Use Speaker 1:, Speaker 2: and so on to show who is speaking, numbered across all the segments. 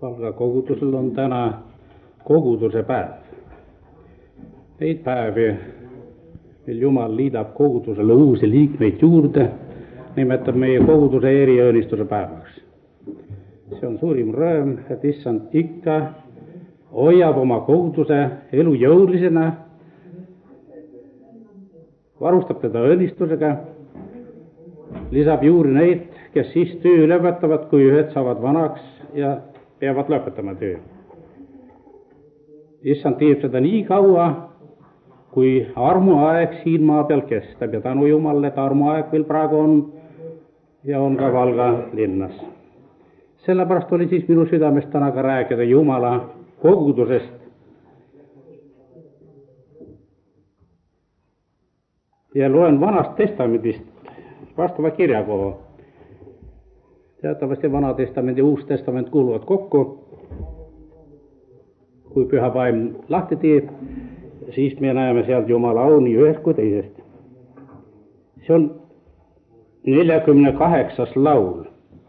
Speaker 1: Valga kogudusel on täna koguduse päev. Neid päevi, mil Jumal liidab kogudusele uusi liikmeid juurde, nimetab meie koguduse eriõnnistuse päevaks. See on suurim rõõm, et Issand ikka hoiab oma koguduse elu jõulisena, varustab teda õnnistusega, lisab juurde neid, kes siis töö lõpetavad, kui ühed saavad vanaks ja peavad lõpetama töö. Issand teeb seda nii kaua, kui armuaeg siin maa peal kestab ja tänu Jumalale, et armuaeg veel praegu on ja on ka Valga linnas. Sellepärast oli siis minu südames täna ka rääkida Jumala kogudusest ja loen Vanast Testamendist vastava kirjakoha. Teatavasti Vana Testament ja Uus Testament kuuluvad kokku. Kui Püha Vaim lahti teeb, siis me näeme sealt Jumala au nii ühest kui teisest. See on 48. laul.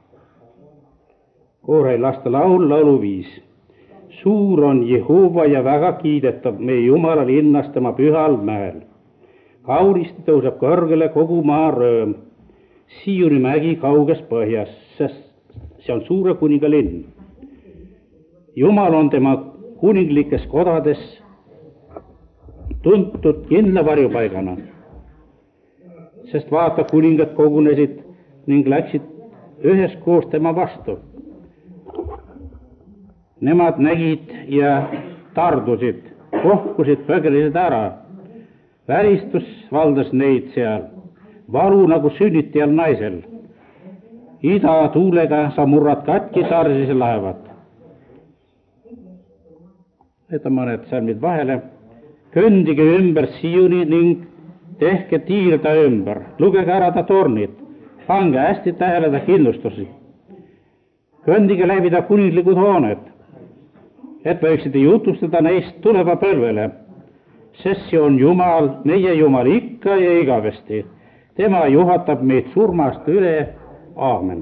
Speaker 1: Koorei laste laul, laulu 5. Suur on Jehova ja väga kiidetav meie Jumala linnas tema pühal mäel. Kaunisti tõuseb kõrgele kogu maa rõõm. Sioni mägi kauges põhjas, sest see on suure kuninga linn. Jumal on tema kuninglikes kodades tuntud kindla varjupaigana, sest vaata, kuningad kogunesid ning läksid üheskoos tema vastu. Nemad nägid ja tardusid, kohkusid, põgelesid ära. Väristus valdas neid seal, valu nagu sünnitijal naisel. Ida tuulega sa murrad katki Tarsise laevad. Need on mõned salmid vahele. Kõndige ümber Sioni ning tehke tiir ta ümber. Lugege ära ta tornid. Pange hästi tähele ta kindlustusi. Kõndige läbi ta kuninglikud hooned, et võiksite jutustada neist tuleva põlvele. Sest see on Jumal, meie Jumal ikka ja igavesti. Tema juhatab meid surmast üle. Aamen.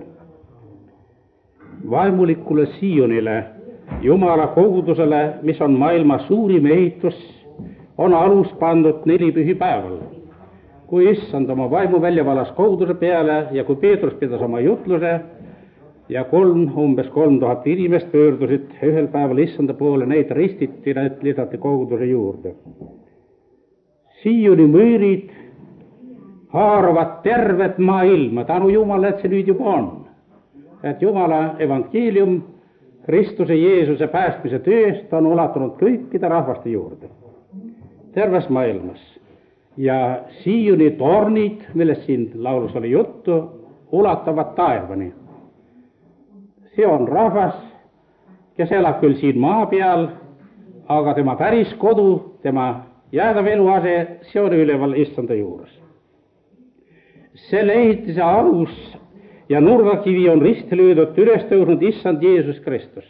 Speaker 1: Vaimulikule Sionile, Jumala kogudusele, mis on maailma suurim ehitus, on alus pandud 4 pühipäeval. Kui Issand oma vaimu välja valas koguduse peale ja kui Peetrus pidas oma jutluse ja umbes 3000 inimest pöördusid ühel päeval Issanda poole, neid ristiti, need lisati koguduse juurde. Sioni mõõrid haaravad tervet maailma, tänu Jumala, et see nüüd juba on. Et Jumala evangeelium, Kristuse Jeesuse päästmise tööst on ulatunud kõikide rahvaste juurde, terves maailmas. Ja Sioni tornid, millest siin laulus oli juttu, ulatavad taevani. See on rahvas, kes elab küll siin maa peal, aga tema päris kodu, tema jäädav eluase, see on üleval Issanda juures. Selle ehitise alus ja nurgakivi on risti löödud üles tõusnud Issand Jeesus Kristus.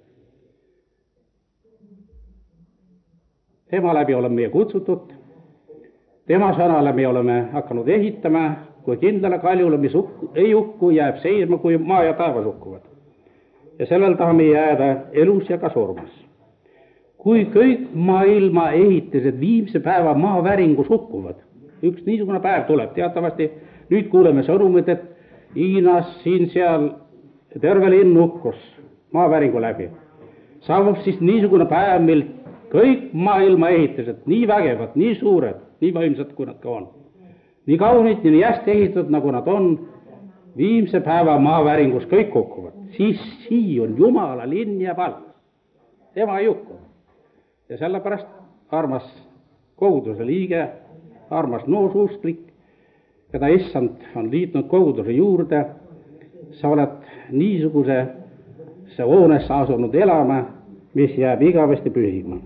Speaker 1: Tema läbi oleme meie kutsutud, tema sõnale me oleme hakanud ehitama, kui kindlale kaljule, mis ei hukku, jääb seisma, kui maa ja taevas hukkuvad. Ja sellel tahame jääda elus ja ka surmas. Kui kõik maailma ehitised viimse päeva maaväringus hukkuvad, üks niisugune päev tuleb, teatavasti nüüd kuuleme sõnumit, et Hiinas, siin-seal terve linn hukkus maaväringu läbi. Saabub siis niisugune päev, mil kõik maailma ehitised, nii vägevad, nii suured, nii võimsad, kui nad ka on, nii kaunid, nii hästi ehitatud, nagu nad on, viimse päeva maaväringus kõik hukkuvad. Siis Sion, Jumala linn jääb all. Tema ei hukku. Ja sellepärast, armas koguduse liige, armas noosusklik, keda Issand on liitnud koguduse juurde, sa oled niisugusesse hoonesse asunud elama, mis jääb igavesti püsima.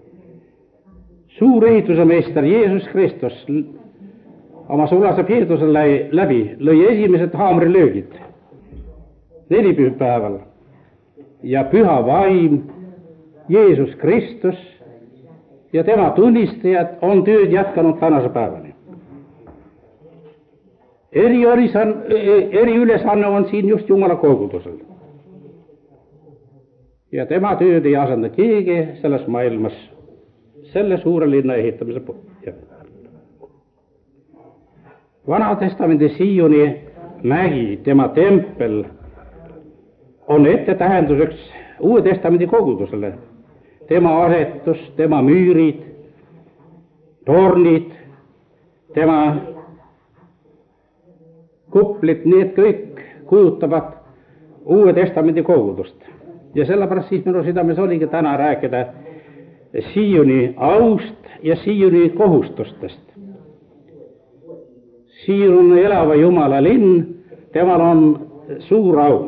Speaker 1: Suur ehituse meister Jeesus Kristus oma sulase Peetruse läbi lõi esimesed haamrilöögid 4 pühapäeval ja Püha Vaim, Jeesus Kristus ja tema tunnistajad on tööd jätkanud tänase päevani. Eriülesanne on siin just Jumala kogudusel. Ja tema tööd ei asenda keegi selles maailmas selle suure linna ehitamise Vana Testamendi Sioni mägi, tema tempel, on ettetähenduseks Uue Testamendi kogudusele. Tema asetus, tema müürid, tornid, tema kuplid, need kõik kujutavad Uue Testamendi kogudust. Ja sellepärast siis minu südames oligi täna rääkida Sioni aust ja Sioni kohustustest. Sion on elava Jumala linn, temal on suur au.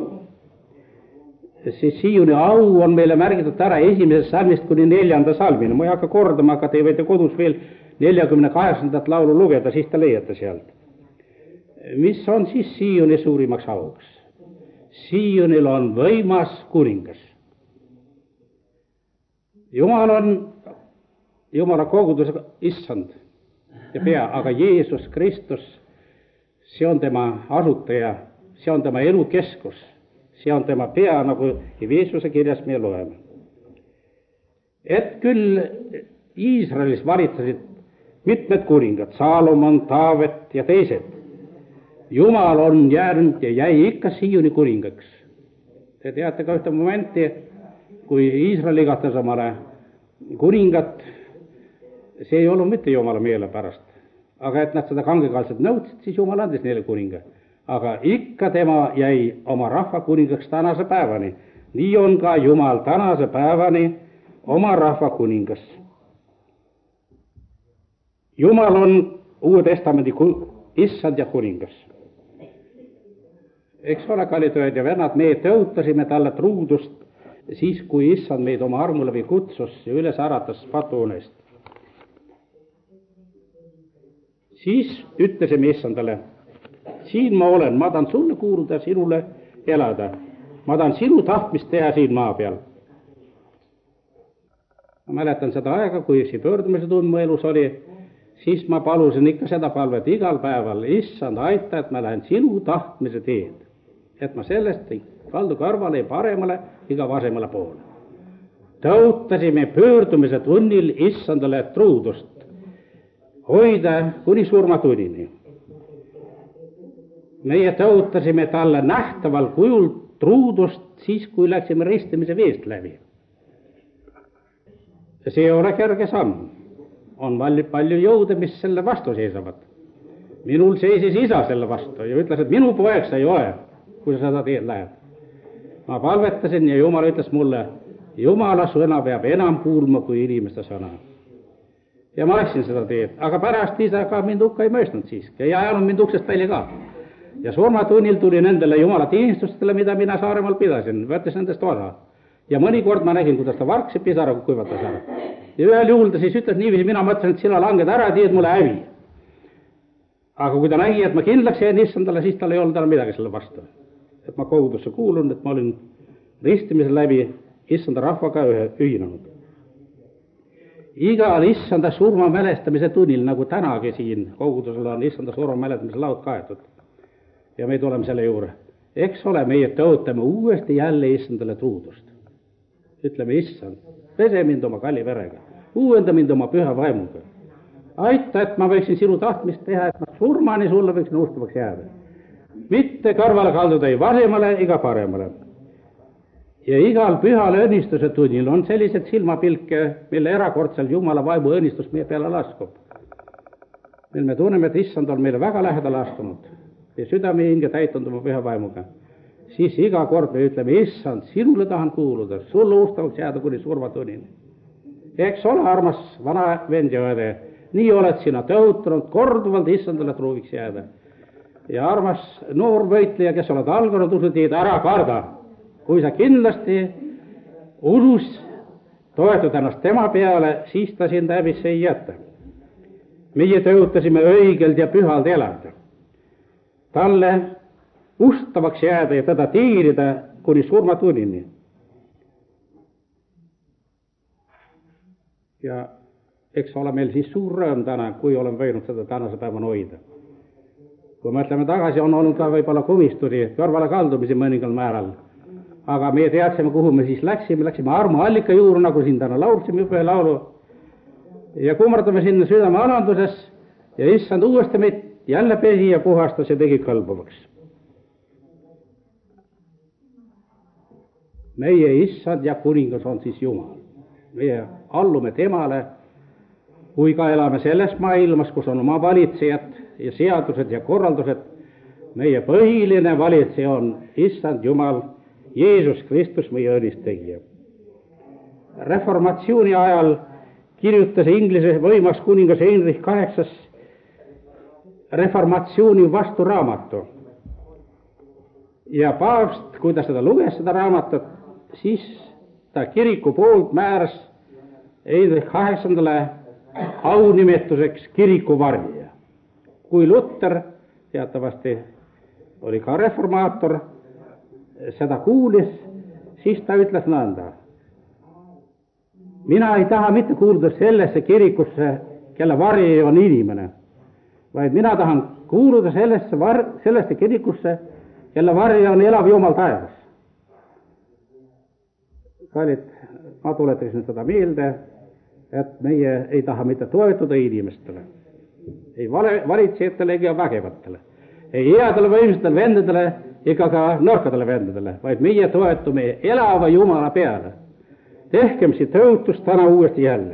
Speaker 1: Siis Sioni au on meile märgitud ära 1. salmist kuni 4. salmini. Ma ei hakka kordama, aga te võite kodus veel 48. laulu lugeda, siis te leiate sealt. Mis on siis Sioni suurimaks auks? Sionil on võimas kuningas. Jumal on Jumala koguduse issand ja pea, aga Jeesus Kristus, see on tema asutaja, see on tema elukeskus, see on tema pea, nagu Efesuse kirjas me loeme. Et küll Iisraelis valitsesid mitmed kuningad, Saalomon, Taavet ja teised. Jumal on jäänud ja jäi ikka Sioni kuningaks. Te teate ka ühte momenti, kui Iisrael igatas omale kuningat, see ei olnud mitte Jumala meele pärast. Aga et nad seda kangekaelselt nõudsid, siis Jumal andis neile kuninga. Aga ikka tema jäi oma rahva kuningaks tänase päevani. Nii on ka Jumal tänase päevani oma rahva kuningas. Jumal on Uue Testamendi issand ja kuningas. Eks ole, kallid õed ja vennad, me tõotasime talle truudust siis, kui issand meid oma armu läbi kutsus ja üles äratas patuunest. Siis ütlesime issandale, siin ma olen, ma tahan sulle kuuluda, sinule elada. Ma tahan sinu tahtmist teha siin maa peal. Ma mäletan seda aega, kui see pöördumise tund mu elus oli, siis ma palusin ikka seda palvet igal päeval, issand, aita, et ma lähen sinu tahtmise teed. Et ma sellest ei kaldu kõrvale ja paremale ega vasemale poole. Tõotasime pöördumise tunnil issandale truudust hoida kuni surmatunnini. Meie tõotasime talle nähtaval kujul truudust siis, kui läksime ristimise veest läbi. See ei ole kerge samm. On palju jõude, mis selle vastu seisavad. Minul seisis isa selle vastu ja ütles, et minu poeg sa ei ole, kui sa seda teed lähed. Ma palvetasin ja Jumal ütles mulle, Jumala sõna peab enam kuulma kui inimeste sõna. Ja ma läksin seda teed, aga pärast isa ka mind hukka ei mõistnud siiski, ei ajanud mind uksest välja ka. Ja surmatunnil tuli nendele Jumala teenistustele, mida mina Saaremaal pidasin, võttis nendest osa. Ja mõnikord ma nägin, kuidas ta varksi pisaraga kuivatas ära. Ja ühel juhul ta siis ütles niiviisi, mina mõtlesin, et sina langed ära, teed mulle hävi. Aga kui ta nägi, et ma kindlaks jäin issandale, siis tal ei olnud enam midagi selle vastu. Et ma kogudusse kuulun, et ma olin ristimise läbi issanda rahvaga ühinenud. Igal issanda surma mälestamise tunnil, nagu tänagi siin kogudusel on issanda surma mälestamise laud kaetud. Ja me tuleme selle juurde. Eks ole, meie tõotame uuesti jälle issandale truudust. Ütleme, issand, pese mind oma kalli verega, uuenda mind oma püha vaimuga. Aita, et ma võiksin sinu tahtmist teha, et ma surmani sulle võiksin ustavaks jääda. Mitte kõrvale kalduda ei vasemale ega paremale. Ja igal pühal õnnistuse tunnil on sellised silmapilke, mille erakordsel Jumala vaimu õnnistus meie peale laskub. Mil me tunneme, et issand on meile väga lähedale astunud ja südame hinge täitunud oma püha vaimuga. Siis iga kord me ütleme, issand, sinule tahan kuuluda, sulle ustavaks jääda kuni surmatunnini. Eks ole, armas vana vend ja õde, nii oled sina tõotanud korduvalt issandale truuviks jääda. Ja armas noor võitleja, kes oled alganud usuteed, ära karda. Kui sa kindlasti usus toetud ennast tema peale, siis ta sind häbisse ei jätta. Meie tõotasime õigelt ja pühalt elada. Talle ustavaks jääda ja teda tiirida kuni surmatunnini. Ja eks ole meil siis suur rõõm täna, kui olen võinud seda tänase päevan hoida. Kui mõtleme tagasi, on olnud ka võib-olla komistusi, kõrvale kaldumisi mõningal määral. aga me teadsime, kuhu me siis läksime armuallika juurde, nagu siin täna laulsime ühe laulu ja kummardame sinna südame alanduses ja issand uuesti meid jälle pesi ja puhastas ja tegi kõlbuvaks. Meie issand ja kuningas on siis Jumal. Meie allume temale, kui ka elame selles maailmas, kus on oma valitsejad ja seadused ja korraldused. Meie põhiline valitseja on issand Jumal, Jeesus Kristus, meie õnnistegija. Reformatsiooni ajal kirjutas Inglise võimas kuningas Heinrich VIII reformatsiooni vastu raamatu. Ja paavst, kui ta seda luges, seda raamatut, siis ta kiriku poolt määras Heinrich VIII aunimetuseks kirikuvarjija. Kui Luther, teatavasti oli ka reformaator, seda kuulis, siis ta ütles nõnda. Mina ei taha mitte kuuluda sellesse kirikusse, kelle varje on inimene, vaid mina tahan kuuluda sellesse kirikusse, kelle varje on elav Jumal taevas. Kallid, ma tuletaksin seda meelde, et meie ei taha mitte toetuda inimestele, ei valitsejatele ega vägevatele, ei headele võimsatele vendadele ega ka nõrkadele vendadele, vaid meie toetume elava Jumala peale. Tehkem siit tõotust täna uuesti jälle.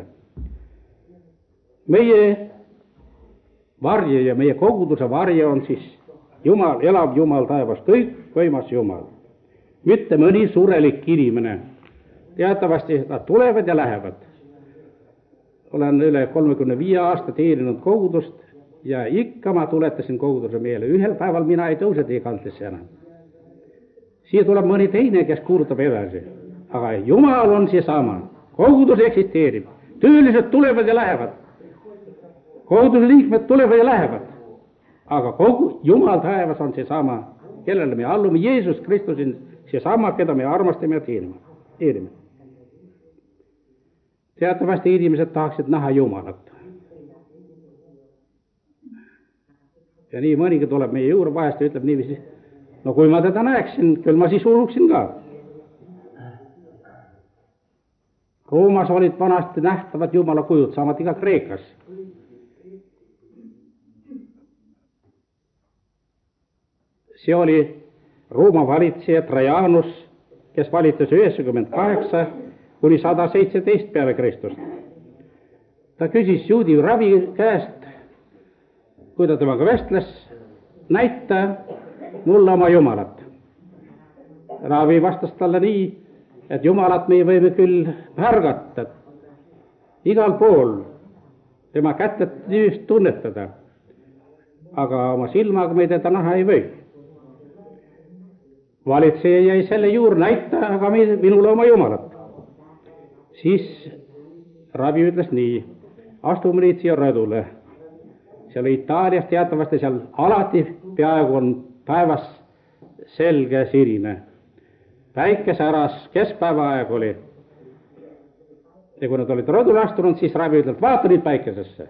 Speaker 1: Meie varje ja meie koguduse varje on siis Jumal, elav Jumal taevas, kõik võimas Jumal. Mitte mõni surelik inimene. Teatavasti nad tulevad ja lähevad. Olen üle 35 aasta teeninud kogudust ja ikka ma tuletasin koguduse meele. Ühel päeval mina ei tõuse teie kantisse enam. Siia tuleb mõni teine, kes kuulutab edasi. Aga Jumal on seesama. Kogudus eksisteerib. Töölised tulevad ja lähevad. Koguduse liikmed tulevad ja lähevad. Aga Jumal taevas on seesama, kellele me allume. Jeesus Kristus on seesama, keda me armastame ja teenime. Teatavasti inimesed tahaksid näha Jumalat. Ja nii mõnigi tuleb meie juurde vahest ja ütleb niiviisi, no kui ma teda näeksin, küll ma siis uluksin ka. Roomas olid vanasti nähtavad Jumala kujud, saamati ka Kreekas. See oli Rooma valitseja Trajanus, kes valitses 98 kuni 117 peale Kristust. Ta küsis juudi ravi käest, kui ta temaga vestles, näita mulle oma Jumalat. Ravi vastas talle nii, et Jumalat me võime küll märgata igal pool, tema kätetüüst tunnetada, aga oma silmaga me teda näha ei või. Valitseja jäi selle juurde, näita aga minule oma Jumalat. Siis ravi ütles nii, astume nüüd siia rõdule. Seal Itaalias teatavasti seal alati peaaegu on päevas selge sinine. Päike säras, keskpäeva aeg oli. Ja kui nad olid rõdule astunud, siis ravi ütles, vaata nüüd päikesesse.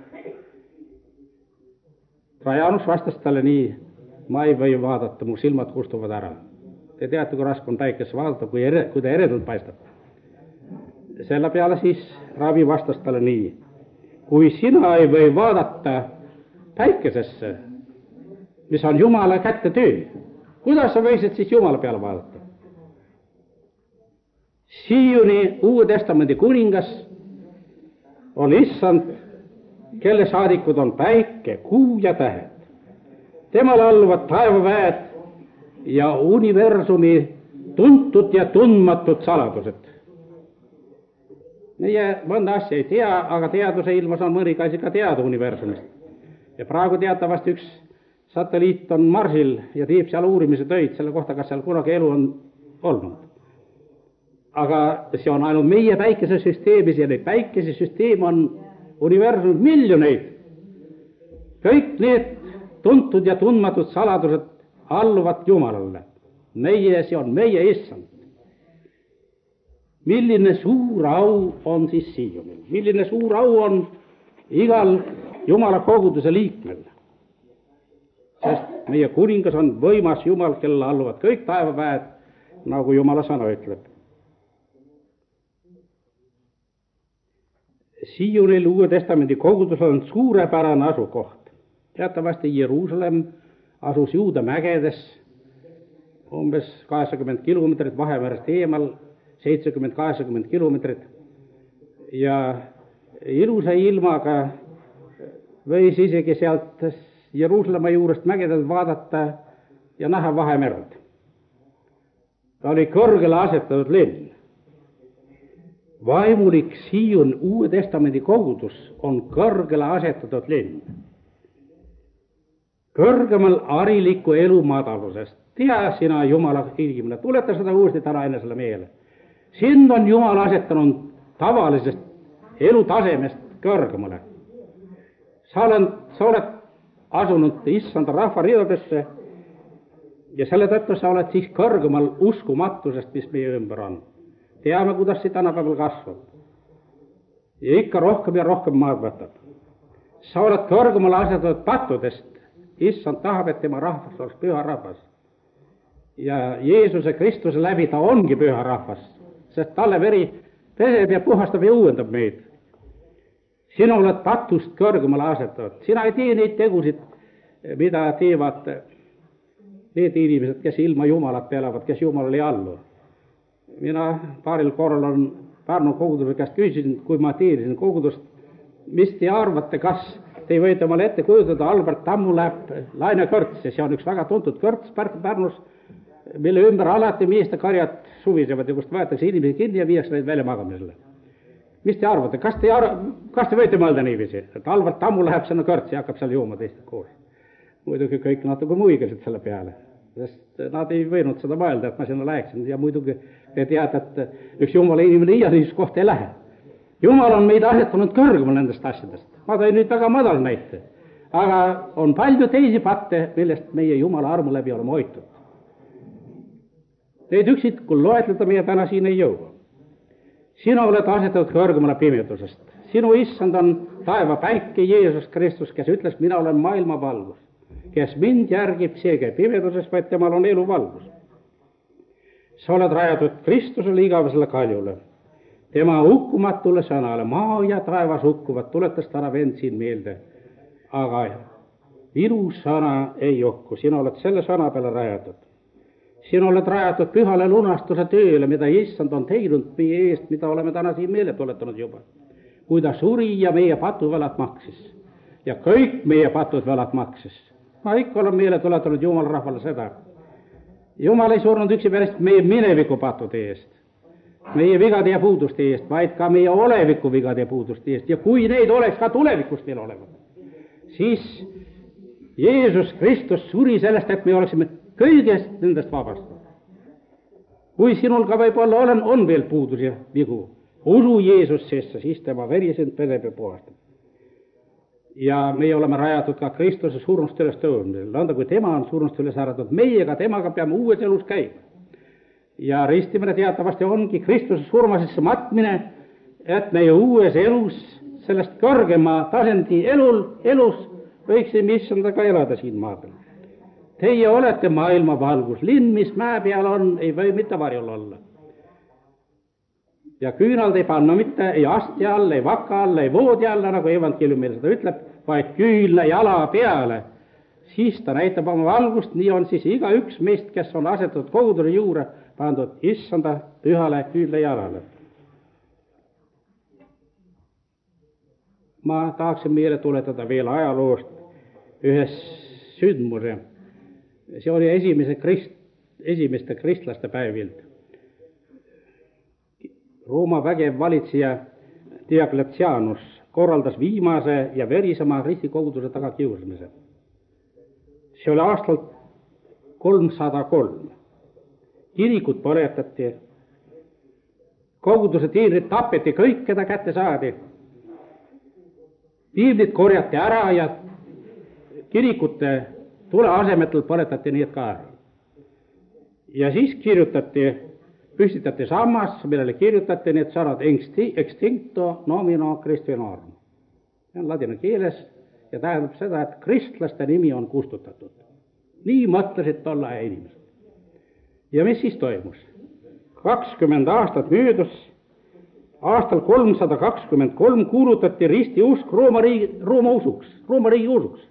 Speaker 1: Trajanus vastas talle nii, ma ei või vaadata, mu silmad kustuvad ära. Te teate, kui raske on päikesse vaadata, kui ta eredult paistab. Selle peale siis ravi vastas talle nii, kui sina ei või vaadata päikesesse, mis on Jumala kätte töö, kuidas sa võisid siis Jumala peale vaadata? Siiuni Uue Testamendi kuningas on issand, kelle saadikud on päike, kuu ja tähed. Temale alluvad taevaväed ja universumi tuntud ja tundmatud saladused. Meie mõnda asja ei tea, aga teaduse ilmas on mõni asi ka teada universumist. Ja praegu teatavasti üks satelliit on Marsil ja teeb seal uurimise töid selle kohta, kas seal kunagi elu on olnud. Aga see on ainult meie päikesesüsteemis ja neid päikesesüsteem on universumit miljoneid. Kõik need tuntud ja tundmatud saladused alluvad Jumalale. See on meie issand. Milline suur au on siis siiani? Milline suur au on igal Jumala koguduse liikmel? Sest meie kuningas on võimas Jumal, kelle alluvad kõik taevaväed nagu Jumala sõna ütleb. Siionil Uue Testamendi kogudus on suurepärane asukoht. Teatavasti Jeruusalemm asus Juuda mägedes umbes 80 kilomeetrit Vahemerest eemal, 70-80 kilomeetrit, ja ilusa ilmaga võis isegi sealt Jeruusalemma juurest mägedelt vaadata ja näha Vahemerd. Ta oli kõrgele asetatud linn. Vaimulik Sion Uue Testamendi kogudus on kõrgele asetatud linn. Kõrgemal hariliku elu madalusest. Tea sina Jumala inimene, tuleta seda uuesti täna enesele meele. Sind on Jumal asetanud tavalisest elutasemest kõrgemale. Sa oled asunud issanda rahva ridadesse ja selle tõttu sa oled siis kõrgemal uskumatusest, mis meie ümber on. Teame, kuidas see tänapäeval kasvab. Ja ikka rohkem ja rohkem maad võtab. Sa oled kõrgemal asetatud pattudest. Issand tahab, et tema rahvas oleks püha rahvas. Ja Jeesuse Kristuse läbi ta ongi püha rahvas, sest talle veri peseb ja puhastab ja uuendab meid. Sina oled patust kõrgemale asetatud. Sina ei tee neid tegusid, mida teevad need inimesed, kes ilma Jumalata elavad, kes Jumalale ei allu. Mina paaril korral on Pärnu koguduse käest küsisin, kui ma teenisin kogudust, mis te arvate, kas te võite omale ette kujutada Albert Tammuläpp lainekõrts, ja see on üks väga tuntud kõrts Pärnus, mille ümber alati meestekarjad suvisevad ja kust võetakse inimesi kinni ja viiakse neid välja magamisele. Mis te arvate, kas te võite mõelda niiviisi, et Albert Tammu läheb sinna kõrtsi ja hakkab seal jooma teised koos? Muidugi kõik natuke muigasid selle peale, sest nad ei võinud seda mõelda, et ma sinna läheksin, ja muidugi te teate, et üks Jumala inimene iialist kohta ei lähe. Jumal on meid asetanud kõrgemal nendest asjadest. Ma tõin nüüd väga madal näite, aga on palju teisi patte, millest meie Jumala armu läbi oleme hoitud. Neid üksikul loetleda meie täna siin ei jõua. Sina oled asetatud kõrgemale pimedusest. Sinu issand on taeva päike Jeesus Kristus, kes ütles, mina olen maailma valgus. Kes mind järgib, see käib pimeduses, vaid temal on elu valgus. Sa oled rajatud Kristusele igavesele kaljule. Tema hukkumatule sõnale, maa ja taevas hukkuvad, tuletas täna vend siin meelde. Aga minu sõna ei hukku, sina oled selle sõna peale rajatud. Sina oled rajatud pühale lunastuse tööle, mida issand on teinud meie eest, mida oleme täna siin meele tuletanud juba. Kui ta suri ja meie patuvõlad maksis ja kõik meie patuvõlad maksis. Ma ikka olen meele tuletanud Jumala rahvale seda. Jumal ei surnud üksi pärast meie mineviku pattude eest, meie vigade ja puuduste eest, vaid ka meie oleviku vigade ja puuduste eest. Ja kui neid oleks ka tulevikus meil olevat, siis Jeesus Kristus suri sellest, et me oleksime kõigest nendest vabastatud. Kui sinul ka võib-olla on veel puudus ja vigu, usu Jeesus sisse, siis tema veri sind peseb ja puhastab. Ja meie oleme rajatud ka Kristuse surnust üles tõumisel. Nõnda kui tema on surnust üles äratud, meie ka temaga peame uues elus käima. Ja ristimine teatavasti ongi Kristuse surmasesse matmine, et meie uues elus, sellest kõrgema tasendi elus võiksime issandaga elada siin maa peal. Teie olete maailma valgus. Linn, mis mäe peal on, ei või mitte varjul olla. Ja küünald ei panna mitte ei asti all, ei vaka all, ei voodi alla, nagu evangeelium meile seda ütleb, vaid küünla jala peale. Siis ta näitab oma valgust, nii on siis iga üks meist, kes on asetatud koguduse juurde, pandud issanda pühale küünla jalale. Ma tahaksin meile tuletada veel ajaloost ühes sündmuse. See oli esimeste kristlaste päevild. Rooma vägev valitseja Diocletianus korraldas viimase ja verisema ristikoguduse tagakiusamise. See oli aastal 303. Kirikud põletati, koguduse teenrid tapeti, kõik, keda kätte saadi. Piiblid korjati ära ja kirikute tule asemetel põletati need ka ära. Ja siis püstitati sammas, millele kirjutati need sõnad extincto nomino Christianorum. See on ladina keeles ja tähendab seda, et kristlaste nimi on kustutatud. Nii mõtlesid tolle inimesed. Ja mis siis toimus? 20 aastat möödus, aastal 323 kuulutati ristiusk Rooma riigi usuks.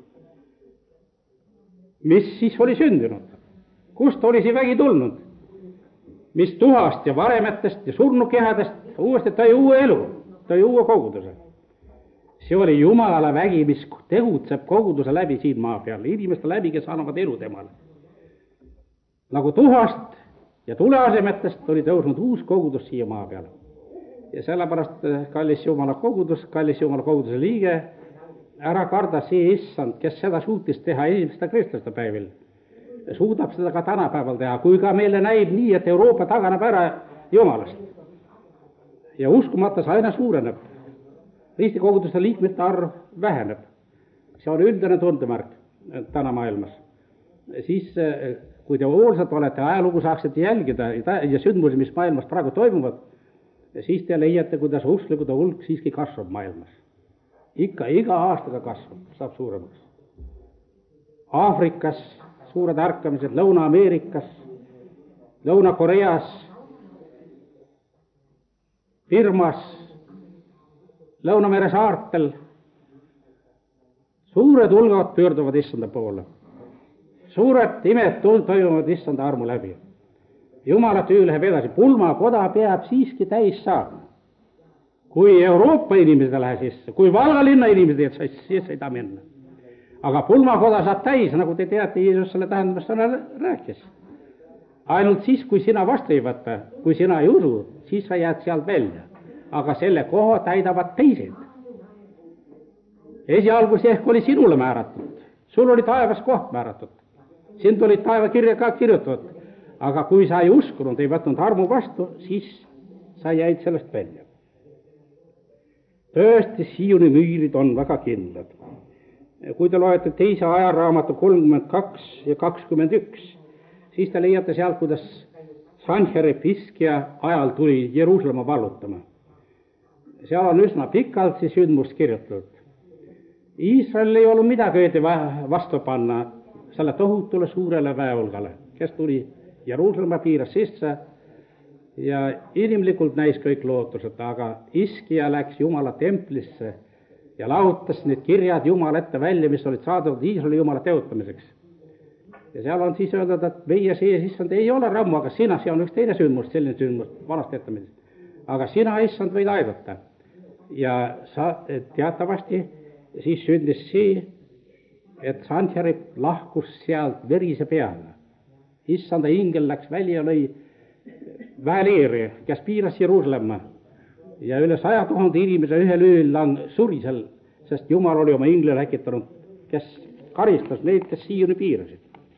Speaker 1: Mis siis oli sündinud? Kust oli see vägi tulnud? Mis tuhast ja varemetest ja surnukehadest uuesti tõi uue elu, tõi uue koguduse. See oli Jumala vägi, mis tegutseb koguduse läbi siin maa peal, inimeste läbi, kes annavad elu temale. Nagu tuhast ja tuleasemetest oli tõusnud uus kogudus siia maa peale. Ja sellepärast, kallis Jumala koguduse liige, ära karda see issand, kes seda suutis teha esimeste kristlaste päevil. Suudab seda ka tänapäeval teha, kui ka meile näib nii, et Euroopa taganeb ära Jumalast. Ja uskumatas aina suureneb. Ristikoguduse liikmete arv väheneb. See on üldine tundemärk täna maailmas. Siis, kui te hoolsad olete, ajalugu saaksite jälgida ja sündmusi, mis maailmas praegu toimuvad, siis te leiate, kuidas usklikude hulk siiski kasvab maailmas. Iga aastaga kasvab, saab suuremaks. Aafrikas suured ärkamised, Lõuna-Ameerikas, Lõuna-Koreas, Birmas, Lõunamere saartel. Suured hulgad pöörduvad issanda poole. Suured imed toimuvad issanda armu läbi. Jumala töö läheb edasi. Pulmakoda peab siiski täis saama. Kui Euroopa inimesed lähe sisse, kui Valga linna inimesed, siis ei ta minna. Aga pulmakoda saab täis, nagu te teate, Jeesus selle tähendamissõna rääkis. Ainult siis, kui sina vastu ei võtta, kui sina ei usu, siis sa jääd sealt välja. Aga selle koha täidavad teised. Esialgu see ehk oli sinule määratud. Sul oli taevas koht määratud. Sind oli taevakirja ka kirjutatud. Aga kui sa ei uskunud, ei võtnud armu vastu, siis sa jäid sellest välja. Tõesti, Sioni müürid on väga kindlad. Kui te loete teise ajaraamatu 32 ja 21, siis te leiate sealt, kuidas Sanherib Hiskia ajal tuli Jeruusalemma vallutama. Seal on üsna pikalt see sündmust kirjutatud. Iisrael ei olnud midagi vastu panna selle tohutule suurele väeulgale, kes tuli Jeruusalemma piiras sisse ja inimlikult näis kõik lootused, aga Hiskia läks Jumala templisse ja lahutas need kirjad Jumala ette välja, mis olid saadud Iisraeli Jumala teotamiseks. Ja seal on siis öeldud, et meie sees, issand, ei ole rammu, aga sina, see on üks teine sündmus, selline sündmus vanast ettamisest. Aga sina, issand, võid aidata. Ja teatavasti siis sündis see, et Sanherib lahkus sealt verise peale. Issanda ingel läks välja ja lõi väeleeri, kes piiras Jeruusalemma. Ja üle 100 000 inimese ühel ööl suri seal, sest Jumal oli oma ingli läkitanud, kes karistas neid, kes Sioni piirasid.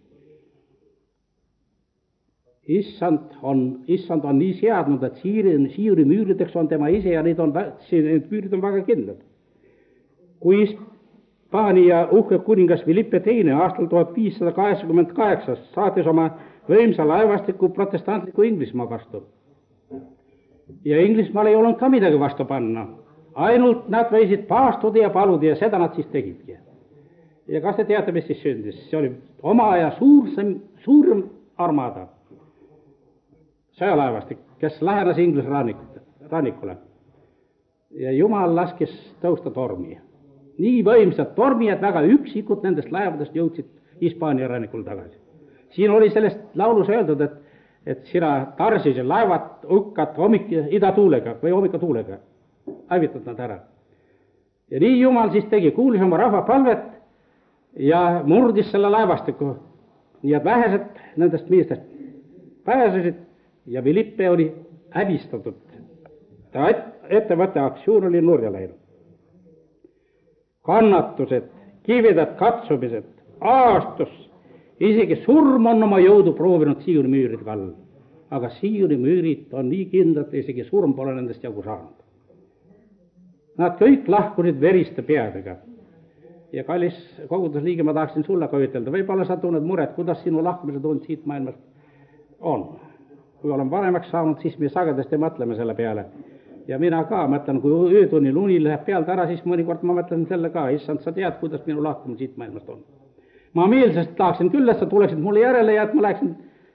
Speaker 1: Issand on nii seadnud, et Sioni müürideks on tema ise ja need müürid on väga kindlad. Kui Hispaania uhke kuningas Philippe II aastal 1588 saatis oma võimsa laevastiku protestantliku Inglismaa vastu. Ja Inglismaal ei olnud ka midagi vastu panna. Ainult nad võisid paastuda ja paluda ja seda nad siis tegidki. Ja kas te teate, mis siis sündis? See oli oma aja suurem armada. Sõjalaevastik, kes lähenes Inglise rannikule. Ja Jumal laskis tõusta tormi. Nii võimsad tormi, et väga üksikud nendest laevadest jõudsid Hispaania rannikul tagasi. Siin oli sellest laulus öeldud, et sina tarsisid laevad hukkad idatuulega või hommikutuulega. Hävitad nad ära. Ja nii Jumal siis kuulis oma rahva palvet ja murdis selle laevastiku. Nii et vähesed nendest meestest pääsesid ja Philippe oli häbistatud. Ta ettevõtte aktsioon oli nurja läinud. Kannatused, kivided, katsumised, aastus, isegi surm on oma jõudu proovinud Sioni müürid kallal. Aga Sioni müürid on nii kindlad, isegi surm pole nendest jagu saanud. Nad kõik lahkusid veriste peadega. Ja kallis kogudusliige, ma tahaksin sulle ka ütelda, võib-olla sa tunned muret, kuidas sinu lahkumised on siit maailmast on. Kui olen vanemaks saanud, siis me sagedasti mõtleme selle peale. Ja mina ka mõtlen, kui öötunnil uni läheb pealt ära, siis mõnikord ma mõtlen selle ka, issand, sa tead, kuidas minu lahkumine siit maailmast on. Ma meelsest tahaksin küll, et sa tuleksid mulle järele ja et ma läheksin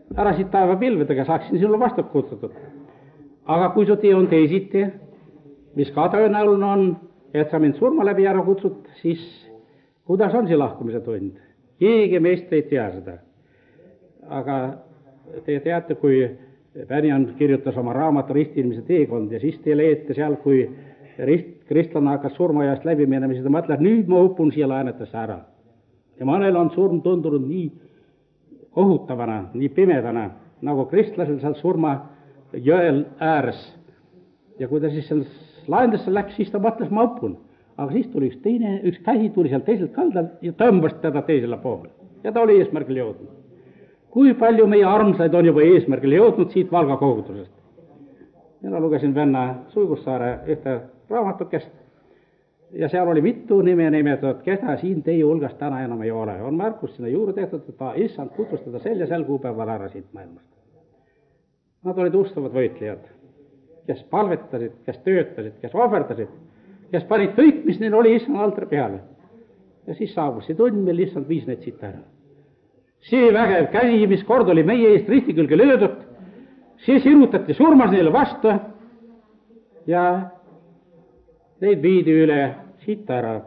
Speaker 1: ära siit taevapilvedega, saaksin sulle vastu kutsutud. Aga kui su tee on teisiti, mis ka tõenäoline on, et sa mind surma läbi ära kutsud, siis kuidas on see lahkumise tund? Keegi meist ei tea seda. Aga te teate, kui Benjamin kirjutas oma raamatu Ristimise teekond ja siis te leete seal, kui kristlane hakkas surmajast läbi minema, siis ta mõtleb, nüüd ma upun siia laenetesse ära. Ja mõnel on surm tundunud nii kohutavana, nii pimedana, nagu kristlasel seal surma jõel ääres. Ja kui ta siis seal laendesse läks, siis ta mõtles, ma upun. Aga siis tuli üks käsi tuli seal teiselt kaldal ja tõmbas teda teisele poole. Ja ta oli eesmärgil jõudnud. Kui palju meie armsaid on juba eesmärgil jõudnud siit Valga kogudusest. Mina lugesin venna Suigussaare ühte raamatukest ja seal oli mitu nime nimetatud, keda siin teie hulgas täna enam ei ole. On märkus sinna juurde tehtud, et ta issand kutsustada sel kuupäeval ära siit maailmast. Nad olid ustavad võitlejad, kes palvetasid, kes töötasid, kes ohverdasid, kes panid kõik, mis neil oli issand altari peale. Ja siis saabus see tund, mil issand viis neid siit ära. See vägev käsi, mis kord oli meie eest risti külge löödud, see sirutati surmas neile vastu ja neid viidi üle siit ära.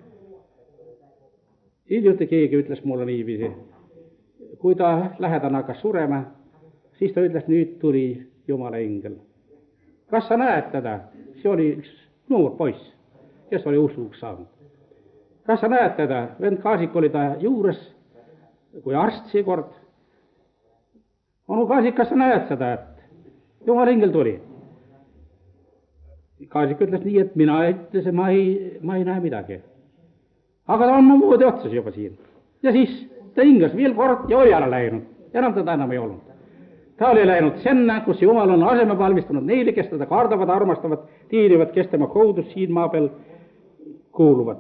Speaker 1: Hiljuti keegi ütles mulle niiviisi, kui ta lähedane hakkas surema, siis ta ütles, nüüd tuli Jumala ingel. Kas sa näed teda? See oli üks noor poiss, kes oli usuks saanud. Kas sa näed teda? Vend Kaasik oli ta juures, kui arst seekord. Onu Kaasik, kas sa näed seda, et Jumala ingel tuli? Kaasik ütles nii, et mina ütlesin, ma ei näe midagi. Aga ta on moodi otsas juba siin. Ja siis ta hingas veel kord ja oli ära läinud. Enam teda enam ei olnud. Ta oli läinud sinna, kus Jumal on aseme valmistanud neile, kes teda kardavad, armastavad, tiirivad, kes tema koudus siin maa peal kuuluvad.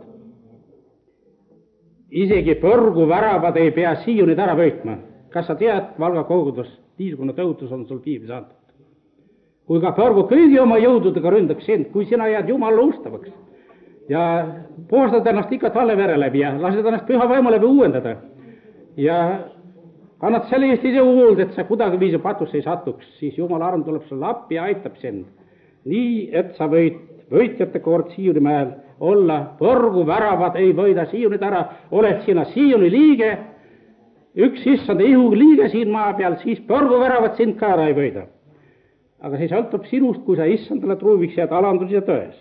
Speaker 1: Isegi põrgu väravad ei pea siiunid ära võitma. Kas sa tead, Valga kogudus, niisugune tõotus on sul piiblis antud. Kui ka põrgu kõigi oma jõududega ründaks sind, kui sina jääd Jumala ustavaks ja puhastad ennast ikka talle vere läbi ja lased ennast püha vaimu läbi uuendada ja annad selle eest ise huuld, et sa kuidagiviisi patusse ei satuks, siis Jumala arm tuleb sulle appi ja aitab sind. Nii, et sa võid võitjate kord Sioni mäel olla, põrgu väravad ei võida Sionid ära, oled sina Sioni liige, üks issanda ihu liige siin maa peal, siis põrgu väravad sind ka ära ei võida. Aga see sõltub sinust, kui sa issandale truuviks jääd alandus ja tões.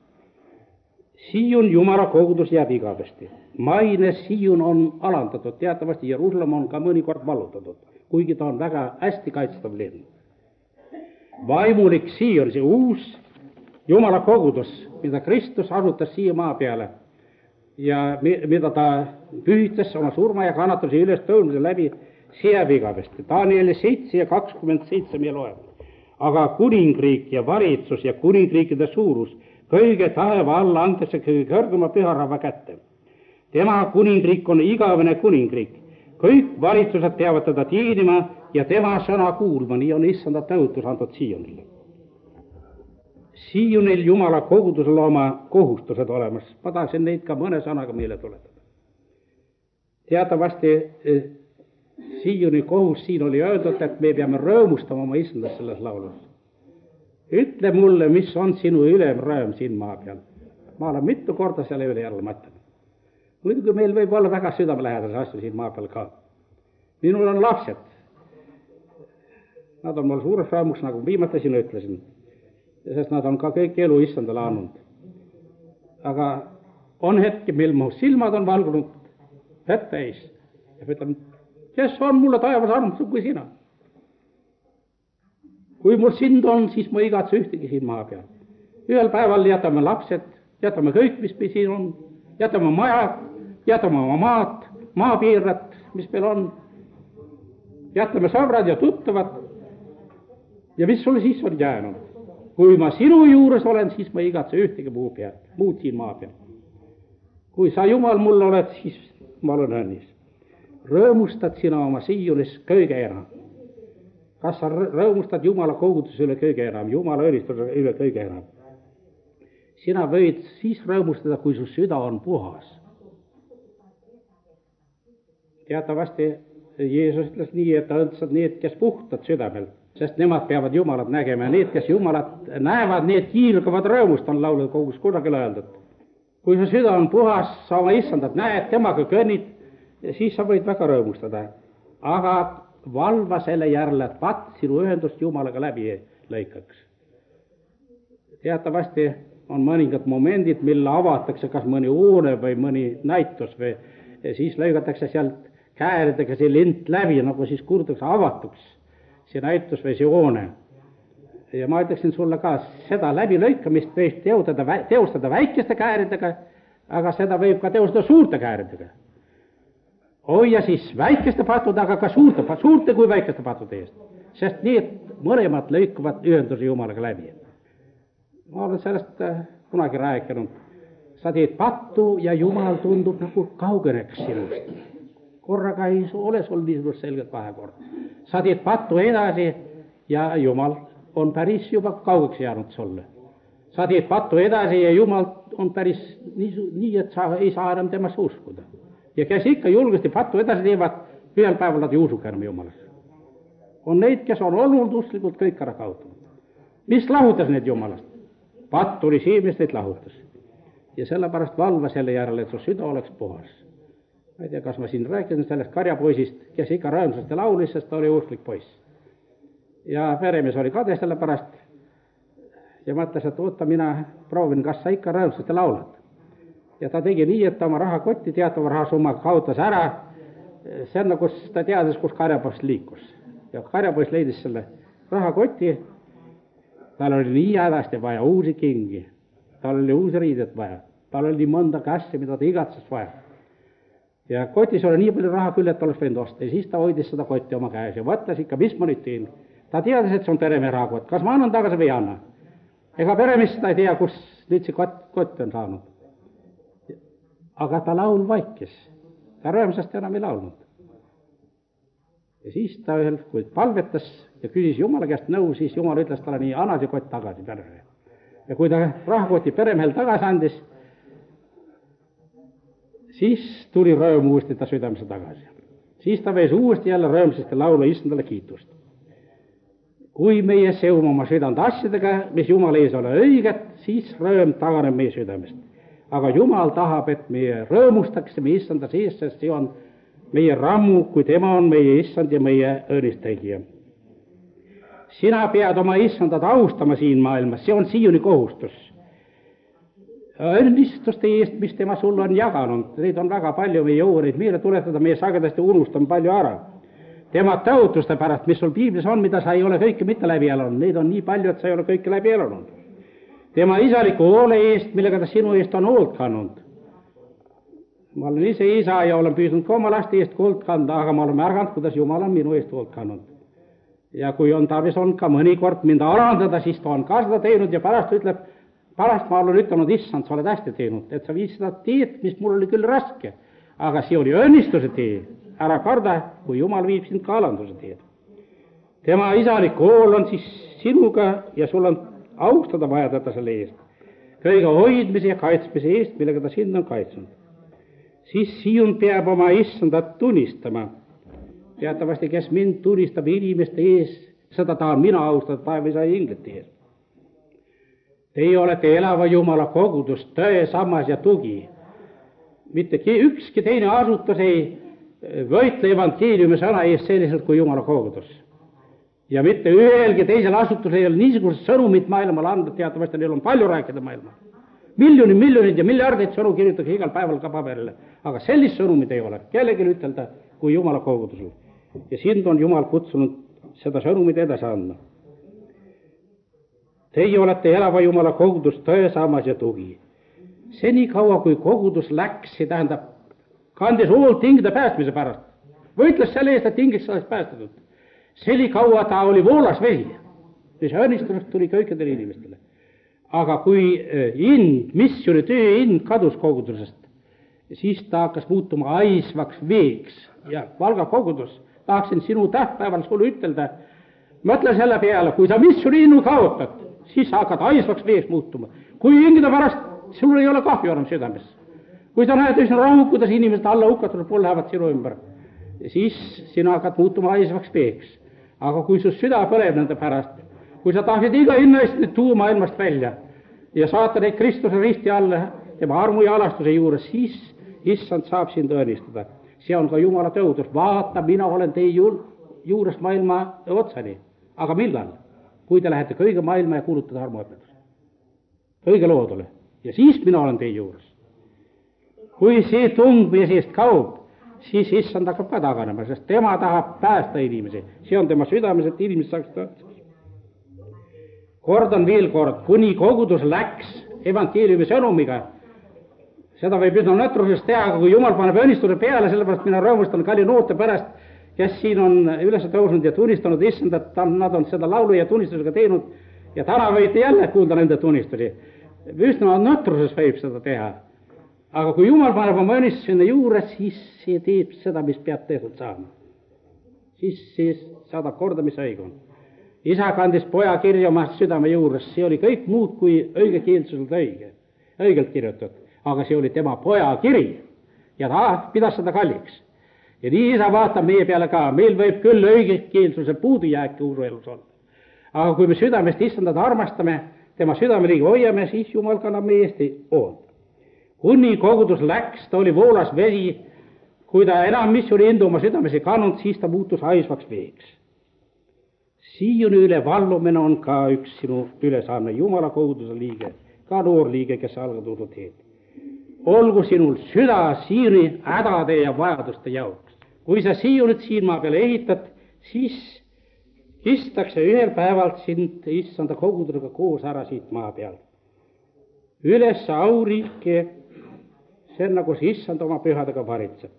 Speaker 1: Sion Jumala kogudus jääb igavesti. Maine Sion on alandatud, teatavasti Jerusalem on ka mõnikord vallutatud, kuigi ta on väga hästi kaitstav linn. Vaimulik Sion, see uus Jumala kogudus, mida Kristus asutas siia maa peale ja mida ta pühitas oma surma ja kannatuse üles tõulmise läbi, see jääb igavesti. Danieli 7 ja 27 me loeme. Aga kuningriik ja valitsus ja kuningriikide suurus kõige taeva alla antakse kõige kõrgema püharahva kätte. Tema kuningriik on igavene kuningriik. Kõik valitsused peavad teda teenima ja tema sõna kuulma, nii on issanda tõotus antud Sionile. Sionil Jumala kogudusel oma kohustused olemas. Ma tahaksin neid ka mõne sõnaga meile tuletada. Teatavasti Sioni kohus siin oli öeldud, et me peame rõõmustama oma issandas selles laulus. Ütle mulle, mis on sinu ülem rõõm siin maa peal. Ma olen mitu korda selle üle jälle mõtlen. Muidugi meil võib olla väga südamelähedase asju siin maa peal ka. Minul on lapsed. Nad on mul suures rõõmuks, nagu viimati siin ütlesin. Sest nad on ka kõik elu issandale andnud. Aga on hetki, mil mu silmad on valgunud vett täis. Ja ütlen, kes on mulle taevas armsam kui sina? Kui mul sind on, siis ma igatse ühtegi siin maa peal. Ühel päeval jätame lapsed, jätame kõik, mis meil siin on, jätame majad, jätame oma maad, maapiirrat, mis meil on, jätame sõbrad ja tuttavad. Ja mis sul siis on jäänud? Kui ma sinu juures olen, siis ma igatse ühtegi muud siin maa peal. Kui sa Jumal mul oled, siis ma olen õnnis. Rõõmustad sina oma Sionis kõige enam. Kas sa rõõmustad Jumala koguduse üle kõige enam, Jumala õnnistuse üle kõige enam? Sina võid siis rõõmustada, kui su süda on puhas. Teatavasti Jeesus ütles nii, et õndsad need, kes puhtad südamel, sest nemad peavad Jumalat nägema ja need, kes Jumalat näevad, need kiilgavad rõõmust, on laulud kogus kusagil öeldud. Kui su süda on puhas, sa oma issandat näed, temaga kõnnid, siis sa võid väga rõõmustada. Aga valva selle järele, et pat sinu ühendust Jumalaga läbi lõikaks. Teatavasti on mõningad momendid, mille avatakse kas mõni hoone või mõni näitus või siis lõigatakse sealt kääridega see lint läbi, nagu siis kurtakse avatuks see näitus või see hoone. Ja ma ütleksin sulle ka, seda läbilõikamist võib teostada väikeste kääridega, aga seda võib ka teostada suurte kääridega. Ja siis väikeste pattude, aga ka suurte kui väikeste pattude eest. Sest need mõlemad lõikuvad ühenduse Jumalaga läbi. Ma olen sellest kunagi rääkinud. Sa teed pattu ja Jumal tundub nagu kaugeneks sinust. Korraga ei ole sul niisugust selget vahekord. Sa teed pattu edasi ja Jumal on päris juba kaugeks jäänud sulle. Sa teed pattu edasi ja Jumal on päris nii, et sa ei saa enam temasse uskuda. Ja kes ikka julgesti pattu edasi teevad, ühel päeval nad ei usuga enam Jumalasse. On neid, kes on olnud usklikult kõik ära kaotanud. Mis lahutas neid Jumalast? Patt tuli see, mis neid lahutas. Ja sellepärast valva selle järele, et su süda oleks puhas. Ma ei tea, kas ma siin rääkisin sellest karjapoisist, kes ikka rõõmsasti laulis, sest ta oli usklik poiss. Ja peremees oli kade selle pärast ja mõtles, et oota, mina proovin, kas sa ikka rõõmsasti laulad. Ja ta tegi nii, et ta oma rahakotti teatava rahasumma kaotas ära selle, kus ta teadis, kus karjapoiss liikus. Ja karjapoiss leidis selle rahakoti, tal oli nii hädasti vaja uusi kingi, tal oli uusi riidet vaja, tal oli nii mõnda kässi, mida ta igatses vaja. Ja kotis oli nii palju raha küll, et oleks võinud osta ja siis ta hoidis seda kotti oma käes ja mõtles ikka, mis ma nüüd teen. Ta teadis, et see on peremehe rahakott, kas ma annan tagasi või ei anna. Ega peremees seda ei tea, kus nüüd see kott on saanud. Aga ta laul vaikis, ta rõõmsasti enam ei laulnud. Ja siis ta ühel, kui palvetas ja küsis Jumala käest nõu, siis Jumal ütles talle nii, anna see kott tagasi peremehele. Ja kui ta rahakoti peremehel tagasi andis, siis tuli rõõm uuesti ta südamesse tagasi. Siis ta vees uuesti jälle rõõmsasti laulu issandale kiitust. Kui meie seome oma südant asjadega, mis Jumala ees ole õiget, siis rõõm taganeb meie südamest. Aga Jumal tahab, et meie rõõmustaksime issanda sees, sest see on meie rammu, kui tema on meie issand ja meie õnnistegija. Sina pead oma issandat austama siin maailmas, see on siiani kohustus. Õnnistuste eest, mis tema sulle on jaganud, neid on väga palju, me ei jõua neid meile tuletada, meie sagedasti unustame palju ära. Tema tõotuste pärast, mis sul piiblis on, mida sa ei ole kõike mitte läbi elanud, neid on nii palju, et sa ei ole kõike läbi elanud. Tema isaliku hoole eest, millega ta sinu eest on hoolt kandnud. Ma olen ise isa ja olen püüdnud ka oma laste eest hoolt kanda, aga ma olen märganud, kuidas Jumal on minu eest hoolt kandnud. Ja kui on tarvis on ka mõnikord mind alandada, siis ta on ka seda teinud ja pärast ütleb, pärast ma olen ütelnud, issand, sa oled hästi teinud, et sa viid seda teed, mis mul oli küll raske, aga see oli õnnistuse tee. Ära karda, kui Jumal viib sind ka alanduse teed. Tema isalik hool on siis sinuga ja sul on austada vaja teda selle eest. Kõige hoidmise ja kaitsmise eest, millega ta sind on kaitsnud. Siis siin peab oma issandat tunnistama. Teatavasti, kes mind tunnistab inimeste ees, seda tahan mina austada taevisa ja inglite ees. Teie olete elava Jumala kogudus, tõe, sammas ja tugi. Mitte ükski teine asutus ei võitle evangeeliumi sõna eest selliselt kui Jumala kogudus. Ja mitte ühelgi teisel asutusel ei ole niisugust sõnumit maailmal anda, teatavasti neil on palju rääkida maailmal. Miljonid ja miljardid sõnu kirjutage igal päeval ka paberile, aga sellist sõnumit ei ole kellelgi ütelda kui Jumala kogudusel. Ja sind on Jumal kutsunud seda sõnumit edasi andma. Teie olete elava Jumala kogudus, tõe, sammas ja tugi. Seni kaua, kui kogudus läks, see tähendab, kandis hoolt hingede päästmise pärast. Võitles selle eest, et hingeks oleks päästetud. Seni kaua ta oli voolas vesi. Ja see õnnistus tuli kõikidele inimestele. Aga kui missiooni töö kadus kogudusest, siis ta hakkas muutuma aisvaks veeks. Ja Valga kogudus, tahaksin sinu tähtpäeval sulle ütelda, mõtle selle peale, kui sa missiooni kaotad, siis sa hakkad aisvaks veeks muutuma. Kui hingede pärast sul ei ole kahju enam südames. Kui sa näed üsna rahu, kuidas inimesed alla hukatud pool lähevad sinu ümber. siis sina hakkad muutuma haisvaks veeks. Aga kui su süda põleb nende pärast, kui sa tahaksid iga hinna eest nüüd tuua maailmast välja ja saata neid Kristuse risti alla tema armu ja alastuse juures, siis issand saab sind õnnistada. See on ka Jumala tõotus. Vaata, mina olen teie juures maailma otsani. Aga millal? Kui te lähete kõige maailma ja kuulutada armuõpetust. Kõige loodule. Ja siis mina olen teie juures. Kui see tung meie seest kaob, siis issand hakkab ka taganema, sest tema tahab päästa inimesi. See on tema südames, et inimesed saaks tõotuseks. Kordan veel kord, kuni kogudus läks evangeeliumi sõnumiga, seda võib üsna nõtrusest teha, aga kui Jumal paneb õnnistuse peale, sellepärast mina rõõmustan kalli noote pärast, kes siin on üles tõusnud ja tunnistanud issand, et nad on seda laulu ja tunnistusega teinud ja täna võite jälle kuulda nende tunnistusi. Üsna nõtruses võib seda teha. Aga kui Jumal paneb oma õnnistuse sinna juures, siis see teeb seda, mis peab tehtud saama. Siis saadab korda, mis õige on. Isa kandis poja kirja oma südame juures, see oli kõik muud kui õigekeelsuselt õigelt kirjutatud, aga see oli tema poja kiri ja ta pidas seda kalliks. Ja nii isa vaatab meie peale ka, meil võib küll õigekeelsuse puudujääki usuelus olla. Aga kui me südamest issandat armastame, tema südameligi hoiame, siis Jumal kannab meie eesti hoolda. Kuni kogudus läks, ta oli voolas vesi, kui ta enam missiooni indu oma südames ei kannud, siis ta muutus haisvaks veeks. Siiuni üle vallumine on ka üks sinu ülesanne, Jumala koguduse liige, ka noor liige, kes algab usu teed. Olgu sinul süda siiuni hädade ja vajaduste jaoks. Kui sa siiunit siin maa peale ehitad, siis kistakse ühel päeval sind issanda kogudusega koos ära siit maa peal. Üles auriike, senna, kus issand oma pühadega varitseb.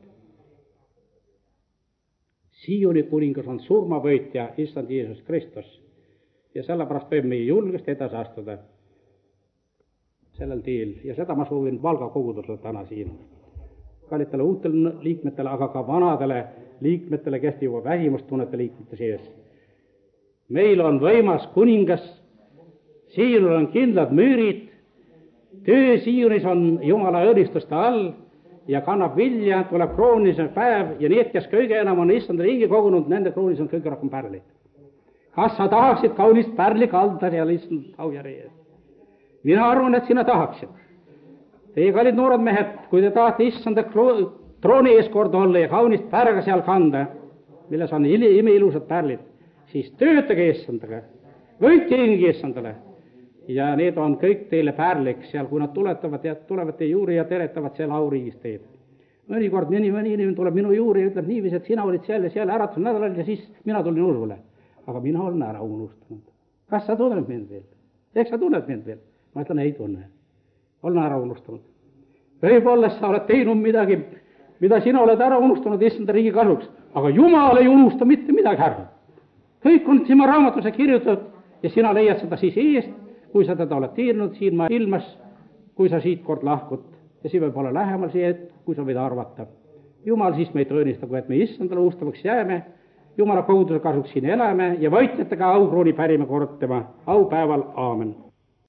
Speaker 1: Siiuni kuningas on surmavõitja issand Jeesus Kristus ja sellepärast võib meie julgest edasi astuda sellel teel ja seda ma soovin Valga kogudusele täna siin. Kallitele uutele liikmetele, aga ka vanadele liikmetele, kes juba vähimust tunnete liikmete sees. Meil on võimas kuningas, siinul on kindlad müürid, töö siiunis on Jumala õnnistuste all ja kannab vilja, tuleb kroonilise päev ja need, kes kõige enam on issanda riigi kogunud, nende kroonis on kõige rohkem pärlid. Kas sa tahaksid kaunist pärli kalda seal issand aujärje ees? Mina arvan, et sina tahaksid. Teie kallid noored mehed, kui te tahate issanda trooni ees kord olla ja kaunist pärga seal kanda, milles on imeilusad pärlid, siis töötage issandaga, võitke ringi issandale. Ja need on kõik teile pärliks seal, kui nad tulevad teie juurde ja teretavad seal auriigis teid. Mõnikord mõni inimene tuleb minu juurde ja ütleb niiviisi, et sina olid seal ja seal äratusel nädalal ja siis mina tulin usule. Aga mina olen ära unustanud. Kas sa tunned mind veel? Eks sa tunned mind veel? Ma ütlen, ei tunne. Olen ära unustanud. Võib-olla sa oled teinud midagi, mida sina oled ära unustanud issanda riigi kasuks. Aga Jumal ei unusta mitte midagi ära. Kõik on sima raamatuse kirjutatud ja sina leiad seda siis eest, kui sa teda oled tiirnud siin maa ilmas, kui sa siit kord lahkud. Ja see võib olla lähemal see hetk, kui sa võid arvata. Jumal siis meid õnnistagu, et me issandale ustavaks jääme, Jumala koguduse kasuks siin elame ja võitjatega aukrooni pärime kord tema aupäeval. Aamen.